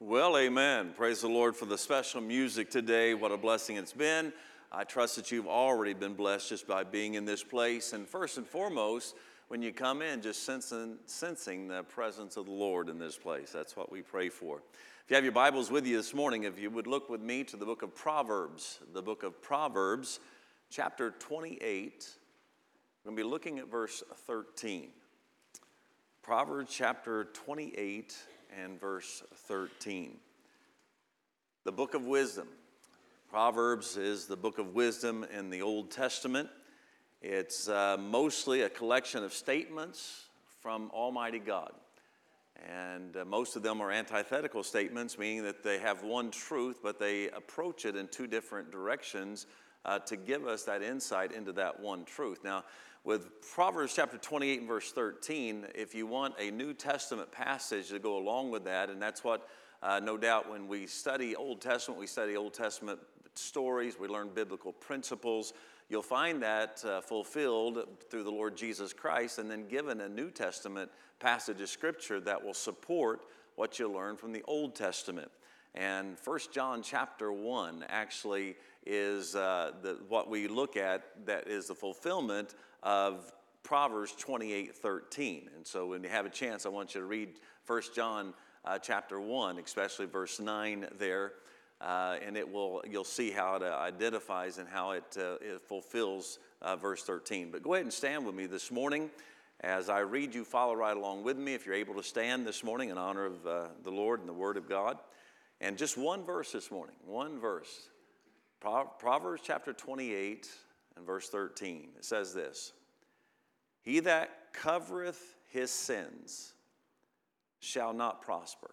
Well, amen. Praise the Lord for the special music today. What a blessing it's been. I trust that you've already been blessed just by being in this place. And first and foremost, when you come in, just sensing the presence of the Lord in this place. That's what we pray for. If you have your Bibles with you this morning, if you would look with me to the book of Proverbs, chapter 28. We're going to be looking at verse 13. Proverbs chapter 28 and verse 13. The book of wisdom. Proverbs is the book of wisdom in the Old Testament. It's mostly a collection of statements from Almighty God. And most of them are antithetical statements, meaning that they have one truth, but they approach it in two different directions to give us that insight into that one truth. Now, with Proverbs chapter 28 and verse 13, if you want a New Testament passage to go along with that, and that's what no doubt when we study Old Testament stories, we learn biblical principles. You'll find that fulfilled through the Lord Jesus Christ and then given a New Testament passage of Scripture that will support what you learn from the Old Testament. And 1 John chapter 1 actually is what we look at that is the fulfillment of Proverbs 28:13. And so when you have a chance, I want you to read 1 John chapter 1, especially verse 9 there. And you'll see how it identifies and how it fulfills verse 13. But go ahead and stand with me this morning. As I read, you follow right along with me if you're able to stand this morning in honor of the Lord and the Word of God. And just one verse this morning, one verse. Proverbs chapter 28 and verse 13. It says this: He that covereth his sins shall not prosper,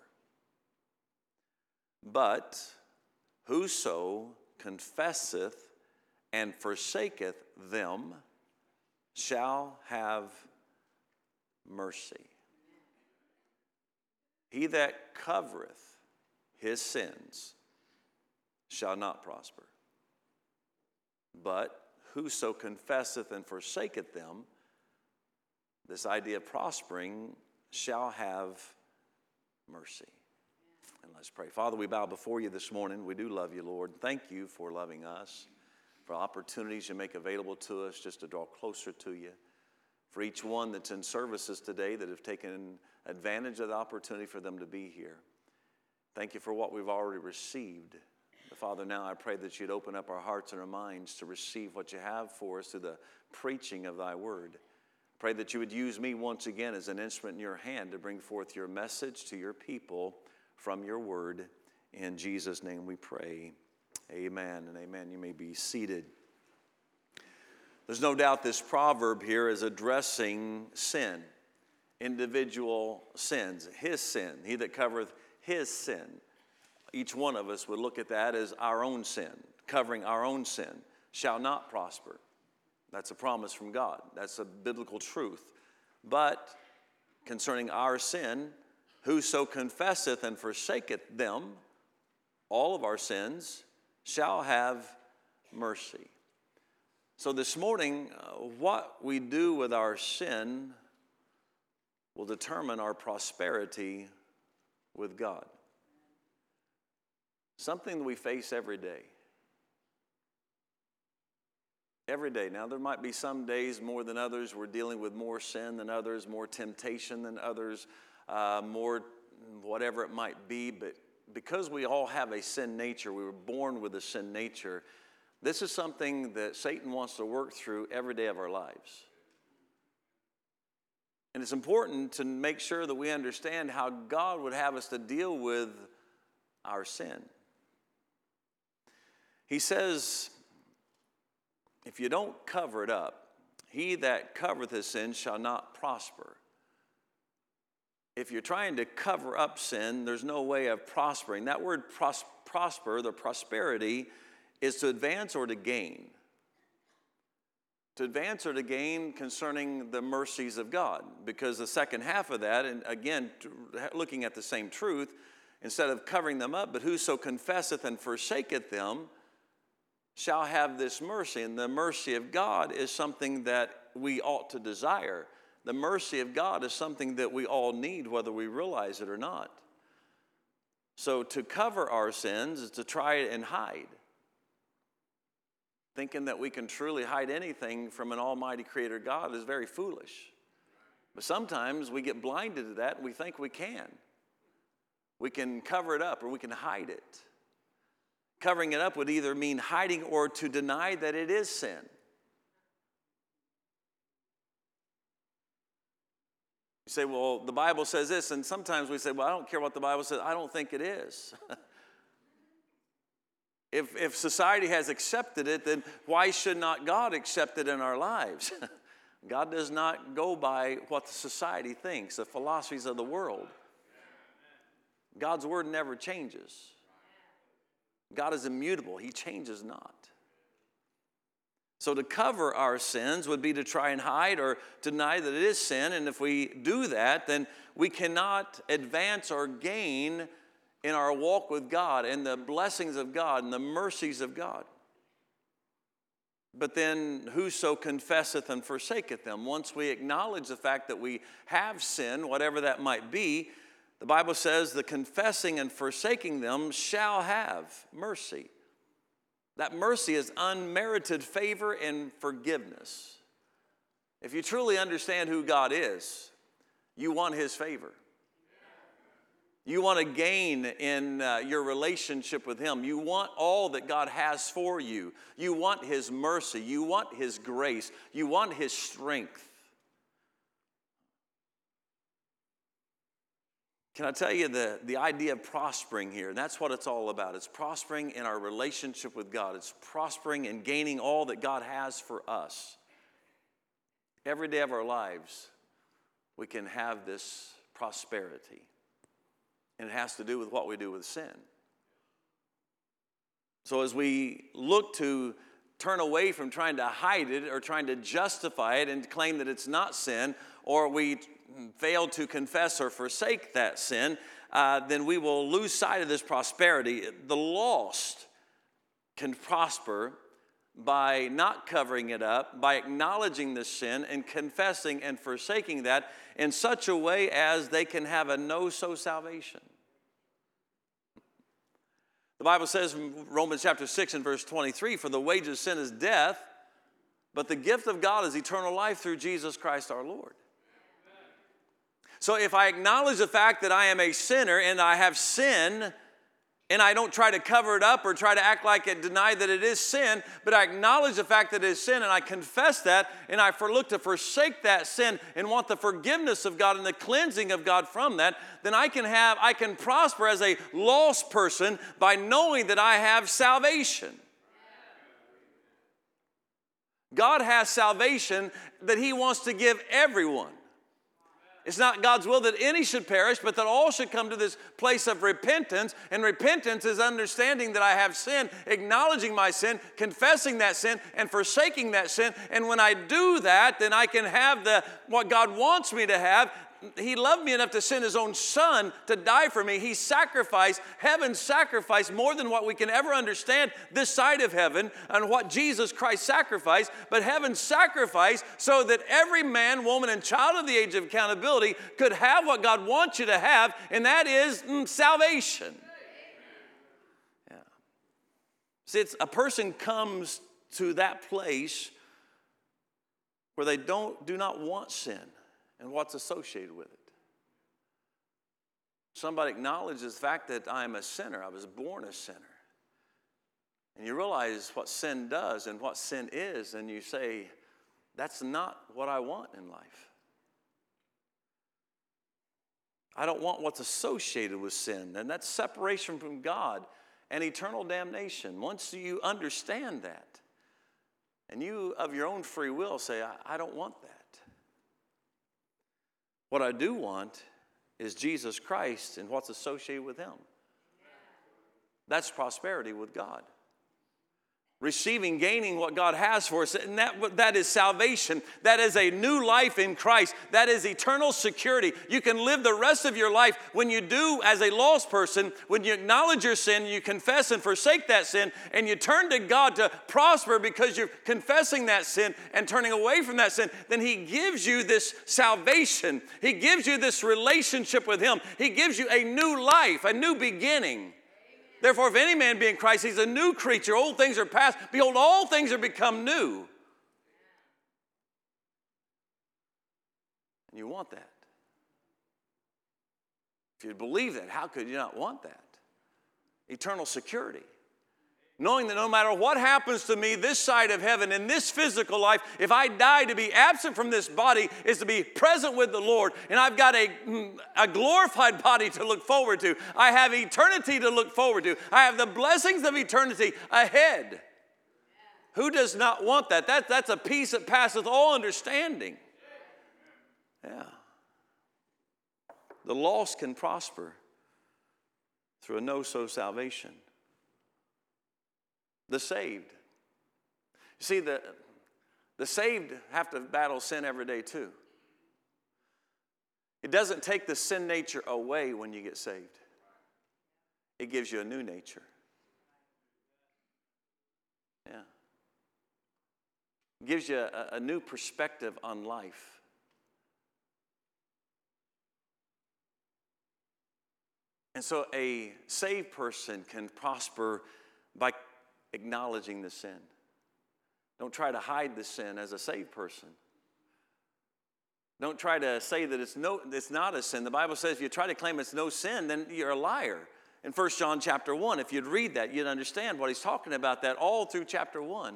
but whoso confesseth and forsaketh them shall have mercy. He that covereth his sins shall not prosper, but whoso confesseth and forsaketh them, this idea of prospering, shall have mercy. And let's pray. Father, we bow before you this morning. We do love you, Lord. Thank you for loving us, for opportunities you make available to us just to draw closer to you. For each one that's in services today that have taken advantage of the opportunity for them to be here. Thank you for what we've already received. Father, now I pray that you'd open up our hearts and our minds to receive what you have for us through the preaching of thy word. Pray that you would use me once again as an instrument in your hand to bring forth your message to your people from your word. In Jesus' name we pray. Amen and amen. You may be seated. There's no doubt this proverb here is addressing sin, individual sins, his sin. He that covereth his sin. Each one of us would look at that as our own sin, covering our own sin, shall not prosper. That's a promise from God. That's a biblical truth. But concerning our sin, whoso confesseth and forsaketh them, all of our sins, shall have mercy. So this morning, what we do with our sin will determine our prosperity with God. Something that we face every day. Every day. Now, there might be some days more than others. We're dealing with more sin than others, more temptation than others, more whatever it might be. But because we all have a sin nature, we were born with a sin nature, this is something that Satan wants to work through every day of our lives. And it's important to make sure that we understand how God would have us to deal with our sin. He says, if you don't cover it up, he that covereth his sin shall not prosper. If you're trying to cover up sin, there's no way of prospering. That word prosper, the prosperity, is to advance or to gain. To advance or to gain concerning the mercies of God. Because the second half of that, and again, looking at the same truth, instead of covering them up, but whoso confesseth and forsaketh them, shall have this mercy. And the mercy of God is something that we ought to desire. The mercy of God is something that we all need, whether we realize it or not. So to cover our sins is to try and hide. Thinking that we can truly hide anything from an almighty creator God is very foolish. But sometimes we get blinded to that and we think we can. We can cover it up or we can hide it. Covering it up would either mean hiding or to deny that it is sin. You say, well, the Bible says this, and sometimes we say, well, I don't care what the Bible says. I don't think it is. If society has accepted it, then why should not God accept it in our lives? God does not go by what the society thinks, the philosophies of the world. God's word never changes. God is immutable. He changes not. So to cover our sins would be to try and hide or deny that it is sin. And if we do that, then we cannot advance or gain in our walk with God and the blessings of God and the mercies of God. But then whoso confesseth and forsaketh them. Once we acknowledge the fact that we have sinned, whatever that might be, the Bible says the confessing and forsaking them shall have mercy. That mercy is unmerited favor and forgiveness. If you truly understand who God is, you want his favor. You want to gain in your relationship with him. You want all that God has for you. You want his mercy. You want his grace. You want his strength. Can I tell you the idea of prospering here? And that's what it's all about. It's prospering in our relationship with God. It's prospering and gaining all that God has for us. Every day of our lives, we can have this prosperity. And it has to do with what we do with sin. So as we look to turn away from trying to hide it or trying to justify it and claim that it's not sin, or we fail to confess or forsake that sin, then we will lose sight of this prosperity. The lost can prosper by not covering it up, by acknowledging the sin and confessing and forsaking that in such a way as they can have a no-so salvation. The Bible says in Romans chapter 6 and verse 23, for the wages of sin is death, but the gift of God is eternal life through Jesus Christ our Lord. So if I acknowledge the fact that I am a sinner and I have sin, and I don't try to cover it up or try to act like it, deny that it is sin, but I acknowledge the fact that it is sin and I confess that and I look to forsake that sin and want the forgiveness of God and the cleansing of God from that, then I can prosper as a lost person by knowing that I have salvation. God has salvation that he wants to give everyone. It's not God's will that any should perish, but that all should come to this place of repentance. And repentance is understanding that I have sin, acknowledging my sin, confessing that sin, and forsaking that sin. And when I do that, then I can have what God wants me to have. He loved me enough to send his own son to die for me. He sacrificed, heaven sacrificed more than what we can ever understand this side of heaven and what Jesus Christ sacrificed. But heaven sacrificed so that every man, woman, and child of the age of accountability could have what God wants you to have, and that is salvation. Yeah. See, a person comes to that place where they do not want sin and what's associated with it. Somebody acknowledges the fact that I am a sinner. I was born a sinner. And you realize what sin does and what sin is, and you say, that's not what I want in life. I don't want what's associated with sin, and that's separation from God and eternal damnation. Once you understand that, and you of your own free will say, I don't want that. What I do want is Jesus Christ and what's associated with him. That's prosperity with God. Receiving, gaining what God has for us. And that is salvation. That is a new life in Christ. That is eternal security. You can live the rest of your life when you do as a lost person, when you acknowledge your sin, you confess and forsake that sin, and you turn to God to prosper because you're confessing that sin and turning away from that sin, then He gives you this salvation. He gives you this relationship with Him. He gives you a new life, a new beginning. Therefore, if any man be in Christ, he's a new creature. Old things are past. Behold, all things are become new. And you want that. If you believe that, how could you not want that? Eternal security. Knowing that no matter what happens to me this side of heaven in this physical life, if I die, to be absent from this body is to be present with the Lord. And I've got a glorified body to look forward to. I have eternity to look forward to. I have the blessings of eternity ahead. Who does not want that? That's a peace that passeth all understanding. Yeah. The lost can prosper through a no-so salvation. The saved. You see, the saved have to battle sin every day too. It doesn't take the sin nature away when you get saved. It gives you a new nature. Yeah. It gives you a new perspective on life. And so a saved person can prosper by acknowledging the sin. Don't try to hide the sin as a saved person. Don't try to say that it's not a sin. The Bible says if you try to claim it's no sin, then you're a liar. In 1 John chapter 1, if you'd read that, you'd understand what he's talking about that all through chapter 1.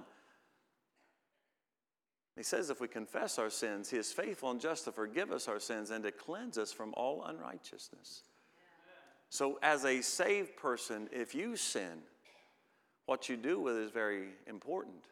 He says if we confess our sins, He is faithful and just to forgive us our sins and to cleanse us from all unrighteousness. So as a saved person, if you sin, what you do with it is very important.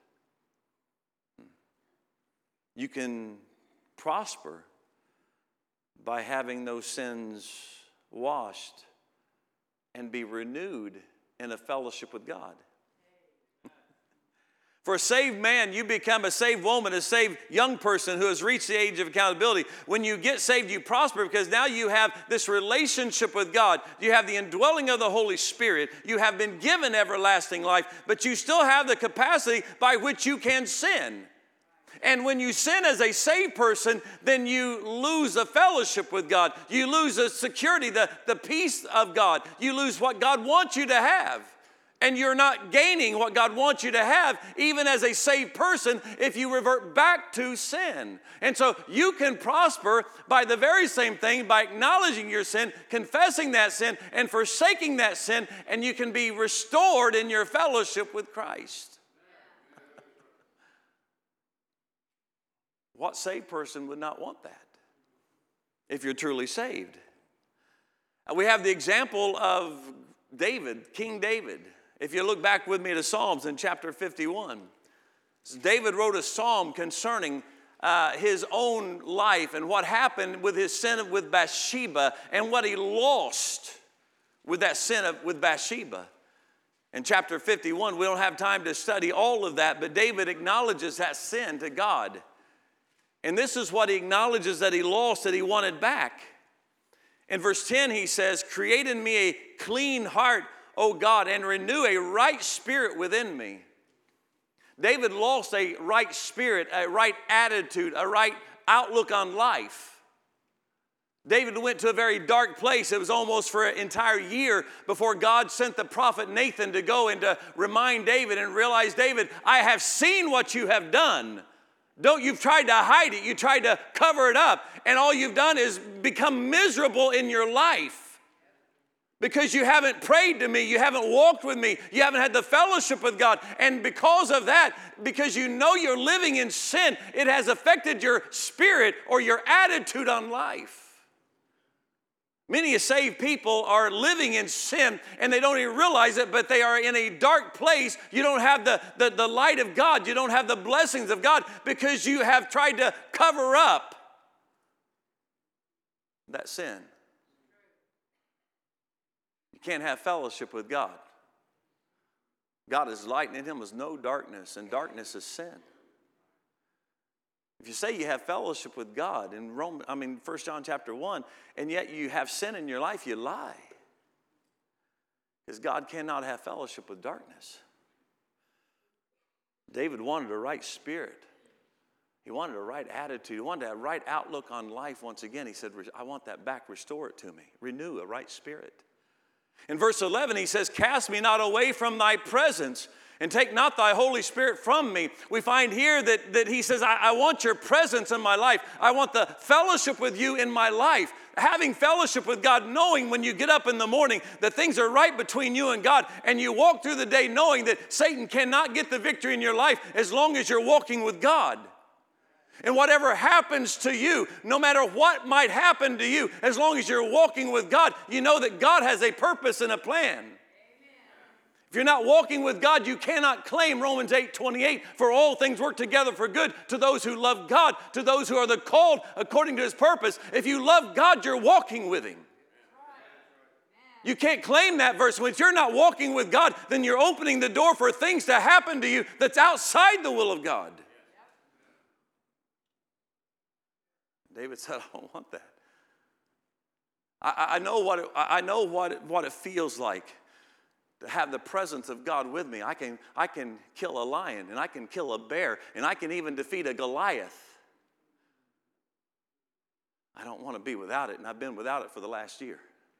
You can prosper by having those sins washed and be renewed in a fellowship with God. For a saved man, you become a saved woman, a saved young person who has reached the age of accountability. When you get saved, you prosper because now you have this relationship with God. You have the indwelling of the Holy Spirit. You have been given everlasting life, but you still have the capacity by which you can sin. And when you sin as a saved person, then you lose a fellowship with God. You lose the security, the peace of God. You lose what God wants you to have. And you're not gaining what God wants you to have, even as a saved person, if you revert back to sin. And so you can prosper by the very same thing, by acknowledging your sin, confessing that sin, and forsaking that sin, and you can be restored in your fellowship with Christ. What saved person would not want that if you're truly saved? We have the example of David, King David. If you look back with me to Psalms in chapter 51, David wrote a psalm concerning his own life and what happened with his sin with Bathsheba and what he lost with that sin with Bathsheba. In chapter 51, we don't have time to study all of that, but David acknowledges that sin to God. And this is what he acknowledges that he lost, that he wanted back. In verse 10, he says, "Create in me a clean heart, O God, and renew a right spirit within me." David lost a right spirit, a right attitude, a right outlook on life. David went to a very dark place. It was almost for an entire year before God sent the prophet Nathan to go and to remind David and realize, David, I have seen what you have done. You've tried to hide it. You tried to cover it up. And all you've done is become miserable in your life. Because you haven't prayed to me, you haven't walked with me, you haven't had the fellowship with God. And because of that, because you know you're living in sin, it has affected your spirit or your attitude on life. Many saved people are living in sin and they don't even realize it, but they are in a dark place. You don't have the light of God. You don't have the blessings of God because you have tried to cover up that sin. You can't have fellowship with God. God is light, and in him is no darkness, and darkness is sin. If you say you have fellowship with God in 1 John chapter 1, and yet you have sin in your life, you lie. Because God cannot have fellowship with darkness. David wanted a right spirit. He wanted a right attitude. He wanted a right outlook on life once again. He said, I want that back. Restore it to me. Renew a right spirit. In verse 11, he says, cast me not away from thy presence, and take not thy Holy Spirit from me. We find here that he says, I want your presence in my life. I want the fellowship with you in my life. Having fellowship with God, knowing when you get up in the morning that things are right between you and God, and you walk through the day knowing that Satan cannot get the victory in your life as long as you're walking with God. And whatever happens to you, no matter what might happen to you, as long as you're walking with God, you know that God has a purpose and a plan. If you're not walking with God, you cannot claim Romans 8:28, for all things work together for good to those who love God, to those who are the called according to his purpose. If you love God, you're walking with him. You can't claim that verse. When you're not walking with God, then you're opening the door for things to happen to you that's outside the will of God. David said, I don't want that. I know what it feels like to have the presence of God with me. I can kill a lion, and I can kill a bear, and I can even defeat a Goliath. I don't want to be without it, and I've been without it for the last year.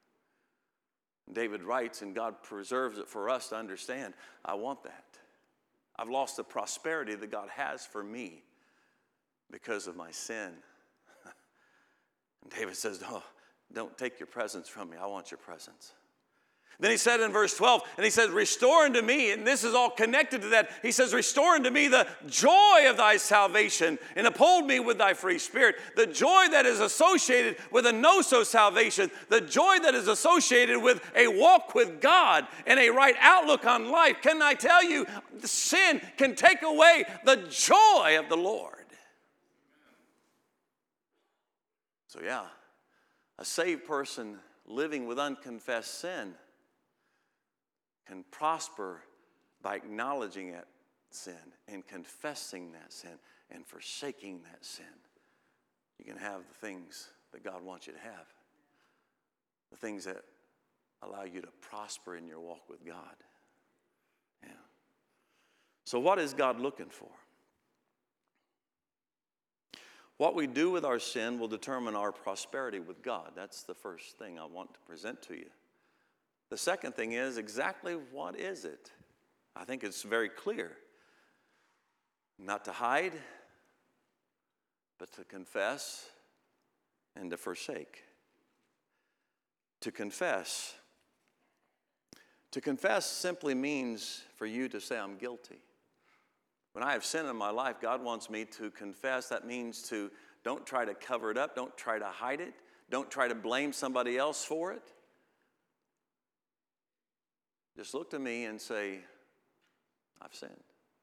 David writes, and God preserves it for us to understand, I want that. I've lost the prosperity that God has for me because of my sin. And David says, no, don't take your presence from me. I want your presence. Then he said in verse 12, and he says, restore unto me, and this is all connected to that. He says, restore unto me the joy of thy salvation, and uphold me with thy free spirit. The joy that is associated with a no-so salvation, the joy that is associated with a walk with God and a right outlook on life. Can I tell you, sin can take away the joy of the Lord. So yeah, a saved person living with unconfessed sin can prosper by acknowledging that sin and confessing that sin and forsaking that sin. You can have the things that God wants you to have, the things that allow you to prosper in your walk with God. Yeah. So what is God looking for? What we do with our sin will determine our prosperity with God. That's the first thing I want to present to you. The second thing is, exactly what is it? I think it's very clear. Not to hide, but to confess and to forsake. To confess. To confess simply means for you to say, I'm guilty. When I have sin in my life, God wants me to confess. That means to don't try to cover it up. Don't try to hide it. Don't try to blame somebody else for it. Just look to me and say, I've sinned.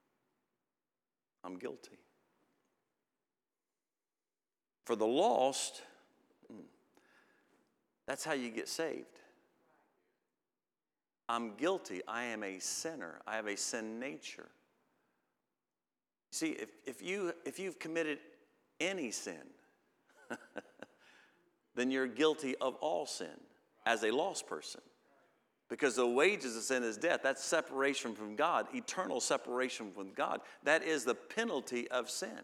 I'm guilty. For the lost, that's how you get saved. I'm guilty. I am a sinner. I have a sin nature. See, if you've committed any sin, then you're guilty of all sin as a lost person. Because the wages of sin is death. That's separation from God, eternal separation from God. That is the penalty of sin.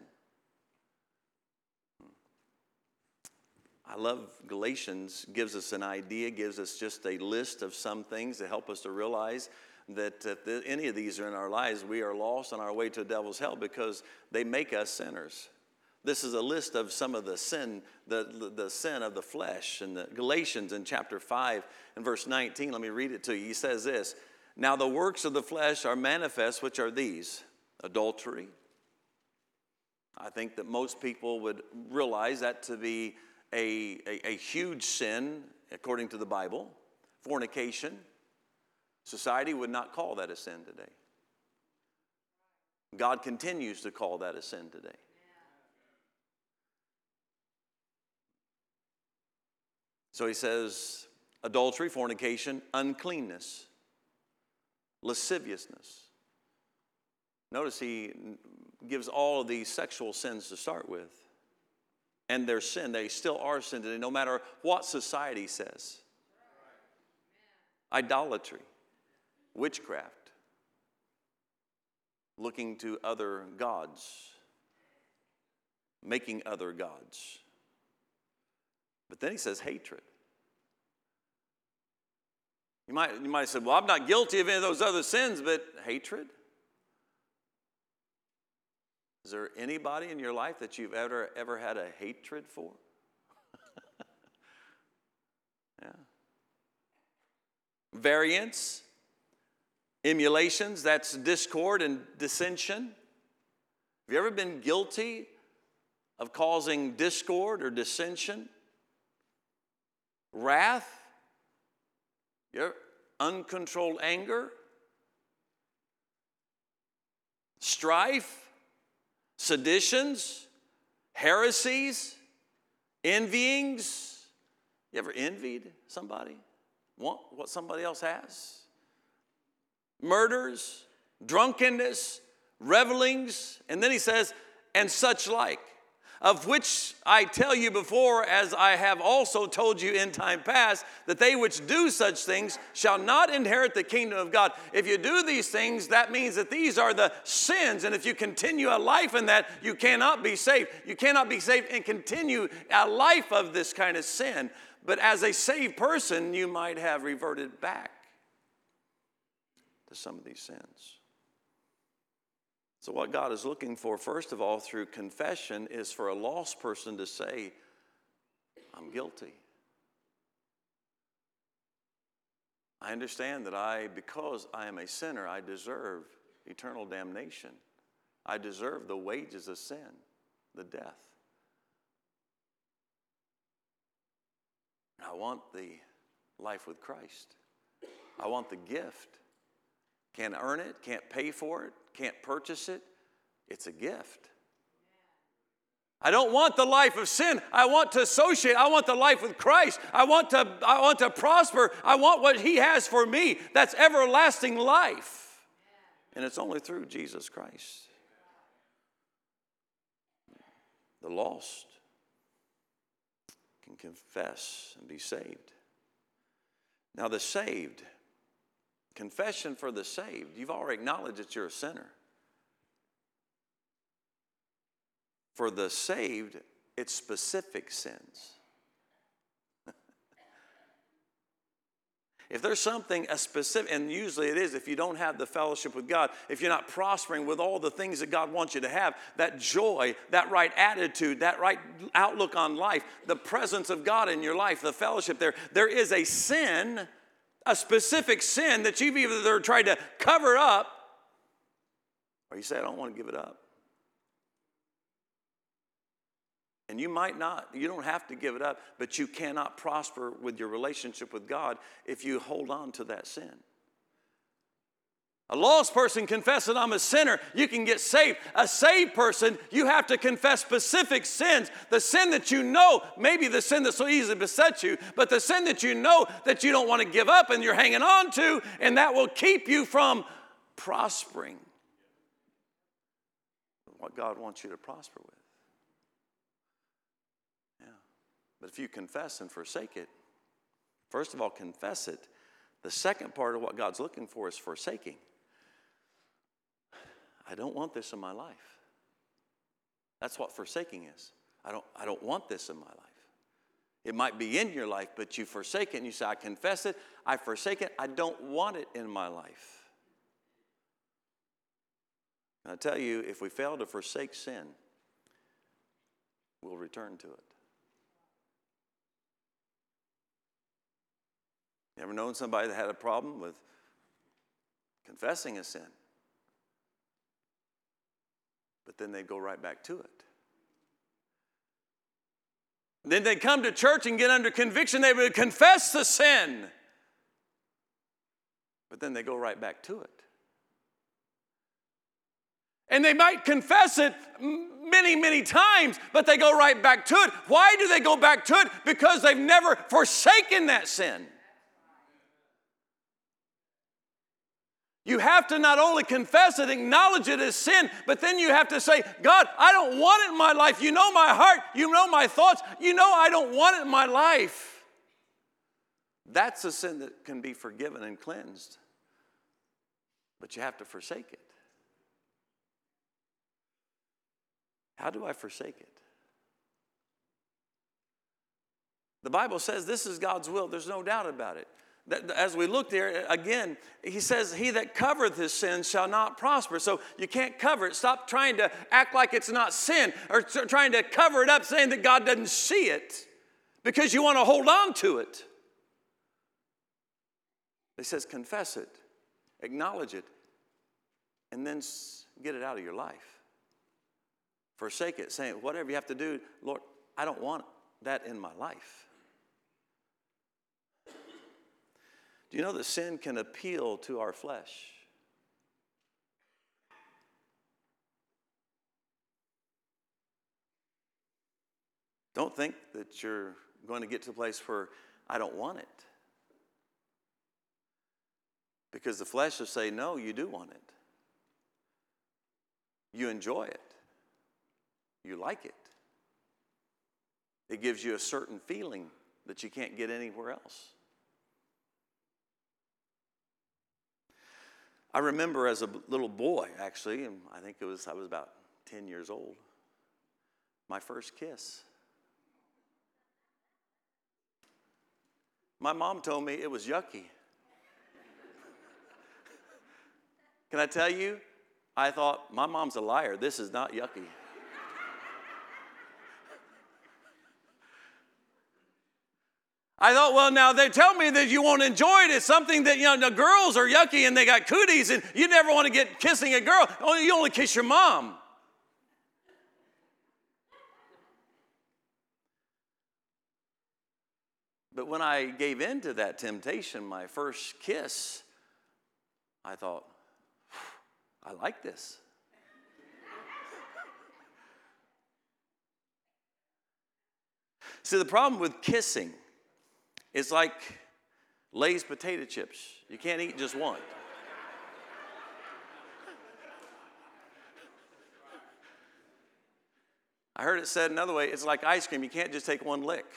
I love Galatians, gives us an idea, gives us just a list of some things to help us to realize that if any of these are in our lives, we are lost on our way to the devil's hell because they make us sinners. This is a list of some of the sin, the sin of the flesh. And the Galatians in chapter 5 and verse 19, let me read it to you. He says this, now the works of the flesh are manifest, which are these, adultery. I think that most people would realize that to be a huge sin according to the Bible. Fornication. Society would not call that a sin today. God continues to call that a sin today. So he says, adultery, fornication, uncleanness, lasciviousness. Notice he gives all of these sexual sins to start with. And their sin, they still are sin today, no matter what society says. Idolatry, witchcraft, looking to other gods, making other gods. But then he says hatred. You might have said, well, I'm not guilty of any of those other sins, but hatred? Is there anybody in your life that you've ever had a hatred for? Yeah. Variance, emulations, that's discord and dissension. Have you ever been guilty of causing discord or dissension? Wrath, uncontrolled anger, strife, seditions, heresies, envyings. You ever envied somebody? Want what somebody else has? Murders, drunkenness, revelings, and then he says, and such like, of which I tell you before, as I have also told you in time past, that they which do such things shall not inherit the kingdom of God. If you do these things, that means that these are the sins, and if you continue a life in that, you cannot be saved. You cannot be saved and continue a life of this kind of sin. But as a saved person, you might have reverted back to some of these sins. So what God is looking for, first of all, through confession, is for a lost person to say, I'm guilty. I understand that because I am a sinner, I deserve eternal damnation. I deserve the wages of sin, the death. I want the life with Christ. I want the gift. Can't earn it, can't pay for it, can't purchase it. It's a gift. I don't want the life of sin. I want to associate. I want the life with Christ. I want to prosper. I want what He has for me. That's everlasting life. And it's only through Jesus Christ. The lost can confess and be saved. Now the saved, confession for the saved, you've already acknowledged that you're a sinner. For the saved, it's specific sins. If there's something, a specific, and usually it is if you don't have the fellowship with God, if you're not prospering with all the things that God wants you to have, that joy, that right attitude, that right outlook on life, the presence of God in your life, the fellowship there is a sin, a specific sin that you've either tried to cover up, or you say, I don't want to give it up. And you might not, you don't have to give it up, but you cannot prosper with your relationship with God if you hold on to that sin. A lost person confessing I'm a sinner, you can get saved. A saved person, you have to confess specific sins. The sin that you know, maybe the sin that so easily besets you, but the sin that you know that you don't want to give up and you're hanging on to, and that will keep you from prospering. What God wants you to prosper with. But if you confess and forsake it, first of all, confess it. The second part of what God's looking for is forsaking. I don't want this in my life. That's what forsaking is. I don't want this in my life. It might be in your life, but you forsake it and you say, I confess it, I forsake it, I don't want it in my life. And I tell you, if we fail to forsake sin, we'll return to it. You ever known somebody that had a problem with confessing a sin? But then they go right back to it. Then they come to church and get under conviction. They would confess the sin. But then they go right back to it. And they might confess it many, many times, but they go right back to it. Why do they go back to it? Because they've never forsaken that sin. You have to not only confess it, acknowledge it as sin, but then you have to say, God, I don't want it in my life. You know my heart. You know my thoughts. You know I don't want it in my life. That's a sin that can be forgiven and cleansed. But you have to forsake it. How do I forsake it? The Bible says this is God's will. There's no doubt about it. As we look there, again, he says, he that covereth his sins shall not prosper. So you can't cover it. Stop trying to act like it's not sin or trying to cover it up saying that God doesn't see it because you want to hold on to it. He says, confess it, acknowledge it, and then get it out of your life. Forsake it, saying, whatever you have to do, Lord, I don't want that in my life. Do you know that sin can appeal to our flesh? Don't think that you're going to get to a place where I don't want it. Because the flesh will say, no, you do want it. You enjoy it. You like it. It gives you a certain feeling that you can't get anywhere else. I remember as a little boy, actually, and I was about 10 years old, my first kiss. My mom told me it was yucky. Can I tell you? I thought, my mom's a liar. This is not yucky. I thought, well, now they tell me that you won't enjoy it. It's something that, the girls are yucky and they got cooties and you never want to get kissing a girl. You only kiss your mom. But when I gave in to that temptation, my first kiss, I thought, I like this. See, the problem with kissing, it's like Lay's potato chips. You can't eat just one. I heard it said another way, it's like ice cream. You can't just take one lick.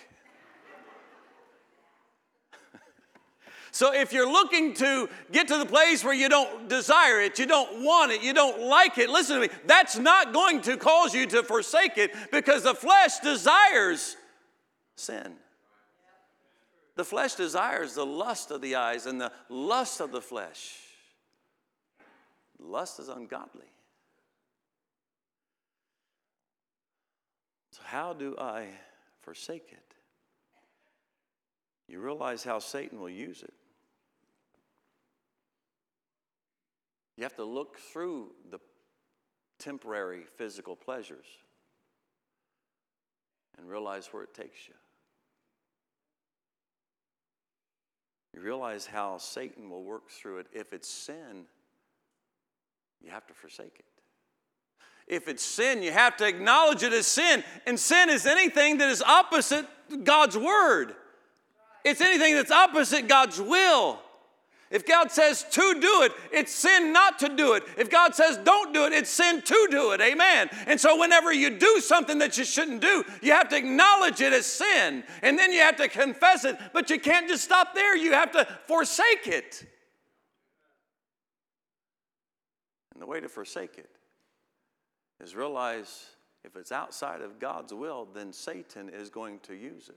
So if you're looking to get to the place where you don't desire it, you don't want it, you don't like it, listen to me, that's not going to cause you to forsake it because the flesh desires sin. The flesh desires the lust of the eyes and the lust of the flesh. Lust is ungodly. So how do I forsake it? You realize how Satan will use it. You have to look through the temporary physical pleasures and realize where it takes you. You realize how Satan will work through it. If it's sin, you have to forsake it. If it's sin, you have to acknowledge it as sin. And sin is anything that is opposite God's word. It's anything that's opposite God's will. If God says to do it, it's sin not to do it. If God says don't do it, it's sin to do it. Amen. And so whenever you do something that you shouldn't do, you have to acknowledge it as sin. And then you have to confess it. But you can't just stop there. You have to forsake it. And the way to forsake it is realize if it's outside of God's will, then Satan is going to use it.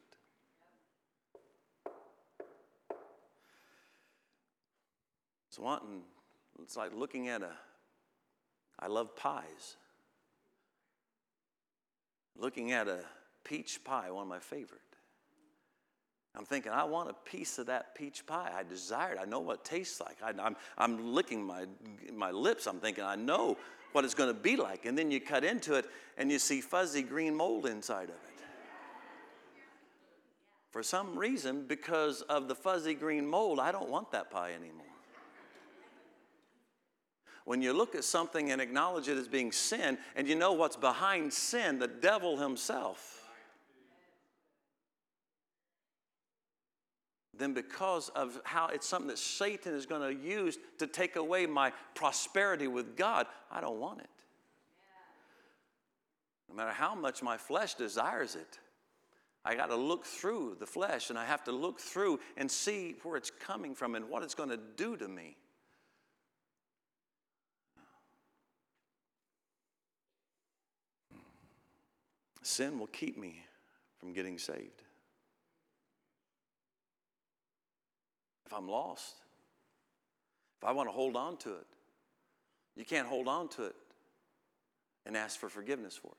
It's like looking at I love pies. Looking at a peach pie, one of my favorite. I'm thinking, I want a piece of that peach pie. I desire it. I know what it tastes like. I'm licking my lips. I'm thinking, I know what it's going to be like. And then you cut into it, and you see fuzzy green mold inside of it. For some reason, because of the fuzzy green mold, I don't want that pie anymore. When you look at something and acknowledge it as being sin, and you know what's behind sin, the devil himself, then because of how it's something that Satan is going to use to take away my prosperity with God, I don't want it. No matter how much my flesh desires it, I got to look through the flesh, and I have to look through and see where it's coming from and what it's going to do to me. Sin will keep me from getting saved. If I'm lost, if I want to hold on to it, you can't hold on to it and ask for forgiveness for it.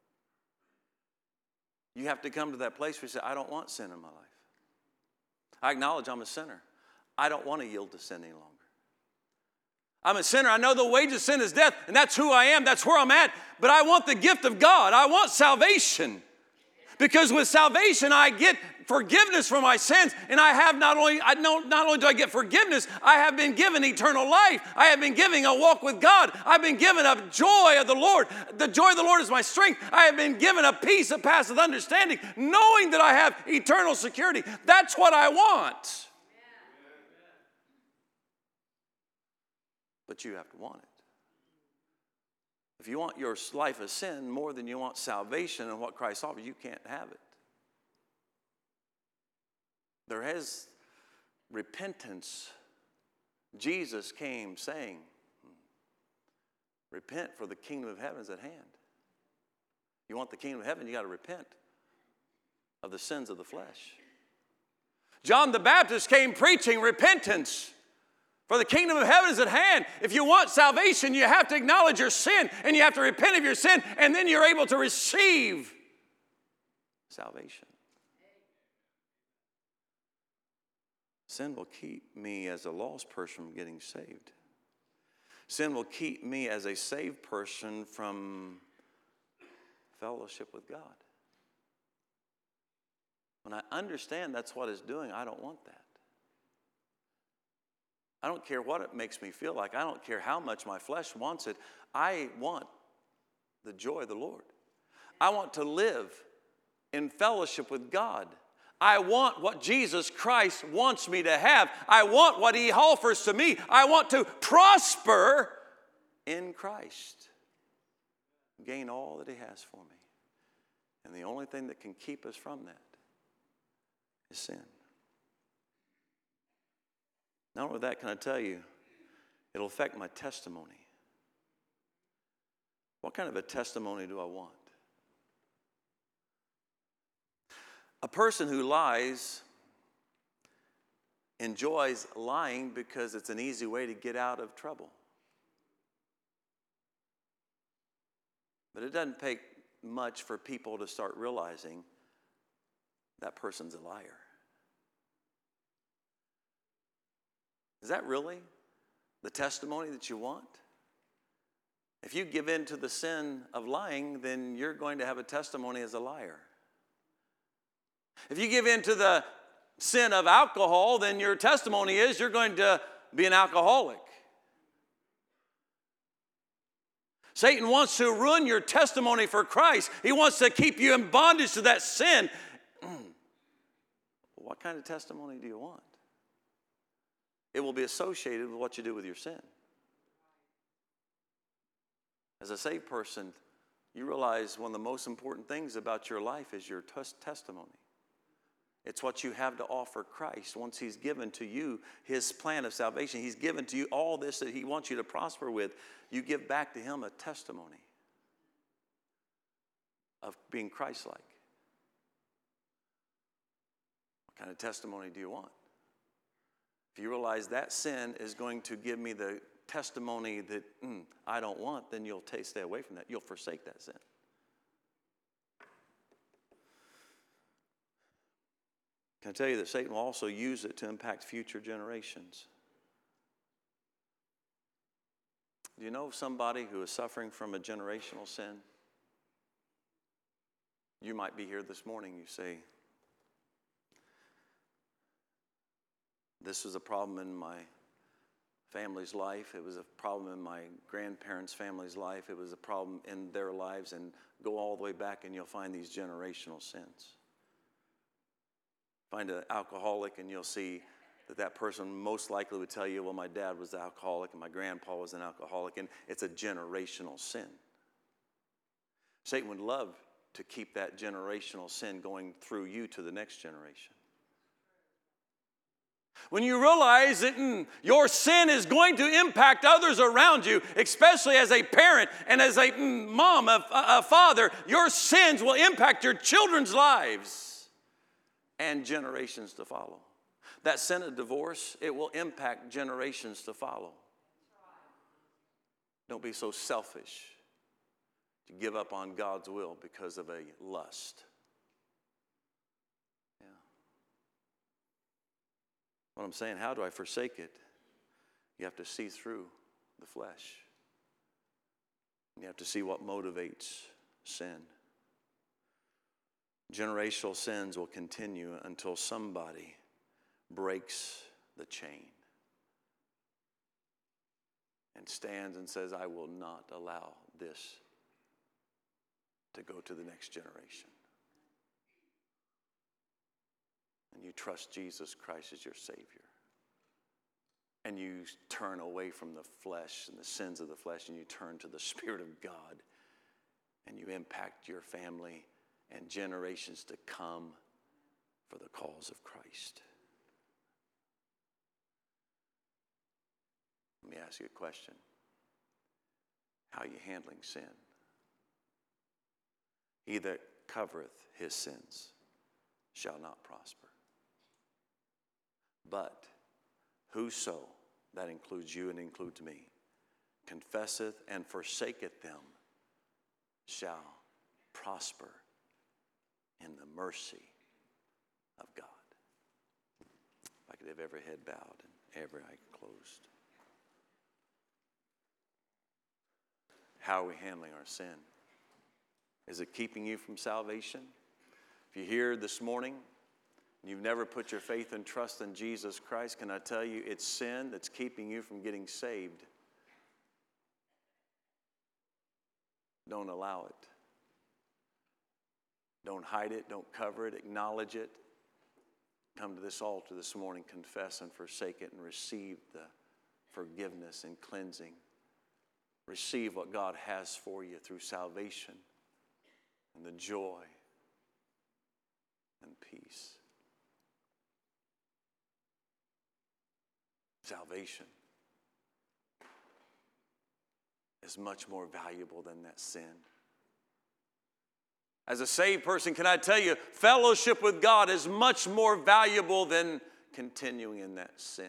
You have to come to that place where you say, I don't want sin in my life. I acknowledge I'm a sinner. I don't want to yield to sin any longer. I'm a sinner. I know the wages of sin is death, and that's who I am. That's where I'm at. But I want the gift of God. I want salvation. Because with salvation, I get forgiveness for my sins, and I have not only do I get forgiveness, I have been given eternal life. I have been given a walk with God. I've been given a joy of the Lord. The joy of the Lord is my strength. I have been given a peace that passeth understanding, knowing that I have eternal security. That's what I want. But you have to want it. If you want your life of sin more than you want salvation and what Christ offers, you can't have it. There is repentance. Jesus came saying, repent, for the kingdom of heaven is at hand. You want the kingdom of heaven, you got to repent of the sins of the flesh. John the Baptist came preaching repentance, for the kingdom of heaven is at hand. If you want salvation, you have to acknowledge your sin, and you have to repent of your sin, and then you're able to receive salvation. Sin will keep me as a lost person from getting saved. Sin will keep me as a saved person from fellowship with God. When I understand that's what it's doing, I don't want that. I don't care what it makes me feel like. I don't care how much my flesh wants it. I want the joy of the Lord. I want to live in fellowship with God. I want what Jesus Christ wants me to have. I want what He offers to me. I want to prosper in Christ. Gain all that He has for me. And the only thing that can keep us from that is sin. Not only that, can I tell you, it'll affect my testimony. What kind of a testimony do I want? A person who lies enjoys lying because it's an easy way to get out of trouble. But it doesn't take much for people to start realizing that person's a liar. Is that really the testimony that you want? If you give in to the sin of lying, then you're going to have a testimony as a liar. If you give in to the sin of alcohol, then your testimony is you're going to be an alcoholic. Satan wants to ruin your testimony for Christ. He wants to keep you in bondage to that sin. What kind of testimony do you want? It will be associated with what you do with your sin. As a saved person, you realize one of the most important things about your life is your testimony. It's what you have to offer Christ. Once He's given to you His plan of salvation, He's given to you all this that He wants you to prosper with, you give back to Him a testimony of being Christ-like. What kind of testimony do you want? If you realize that sin is going to give me the testimony that I don't want, then you'll stay away from that. You'll forsake that sin. Can I tell you that Satan will also use it to impact future generations? Do you know somebody who is suffering from a generational sin? You might be here this morning, you say, this was a problem in my family's life. It was a problem in my grandparents' family's life. It was a problem in their lives. And go all the way back and you'll find these generational sins. Find an alcoholic and you'll see that person most likely would tell you, well, my dad was an alcoholic and my grandpa was an alcoholic, and it's a generational sin. Satan would love to keep that generational sin going through you to the next generation. When you realize that your sin is going to impact others around you, especially as a parent and as a mom, a father, your sins will impact your children's lives and generations to follow. That sin of divorce, it will impact generations to follow. Don't be so selfish to give up on God's will because of a lust. Yeah. What I'm saying, how do I forsake it? You have to see through the flesh. You have to see what motivates sin. Generational sins will continue until somebody breaks the chain and stands and says, I will not allow this to go to the next generation. And you trust Jesus Christ as your Savior. And you turn away from the flesh and the sins of the flesh, and you turn to the Spirit of God, and you impact your family and generations to come for the cause of Christ. Let me ask you a question. How are you handling sin? He that covereth his sins shall not prosper. But whoso, that includes you and includes me, confesseth and forsaketh them shall prosper in the mercy of God. If I could have every head bowed and every eye closed. How are we handling our sin? Is it keeping you from salvation? If you're here this morning and you've never put your faith and trust in Jesus Christ, can I tell you it's sin that's keeping you from getting saved? Don't allow it. Don't hide it. Don't cover it. Acknowledge it. Come to this altar this morning, confess and forsake it, and receive the forgiveness and cleansing. Receive what God has for you through salvation and the joy and peace. Salvation is much more valuable than that sin. As a saved person, can I tell you, fellowship with God is much more valuable than continuing in that sin.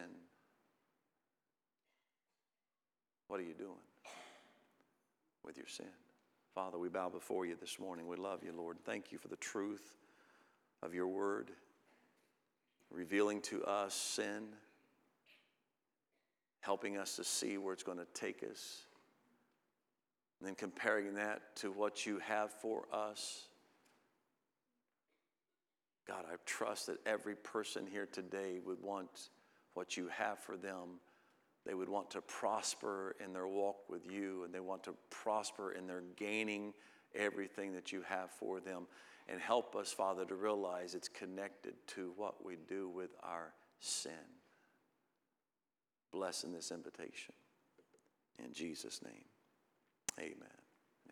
What are you doing with your sin? Father, we bow before you this morning. We love you, Lord. Thank you for the truth of your word, revealing to us sin, helping us to see where it's going to take us, and then comparing that to what you have for us. God, I trust that every person here today would want what you have for them. They would want to prosper in their walk with you, and they want to prosper in their gaining everything that you have for them. And help us, Father, to realize it's connected to what we do with our sin. Bless in this invitation. In Jesus' name, amen.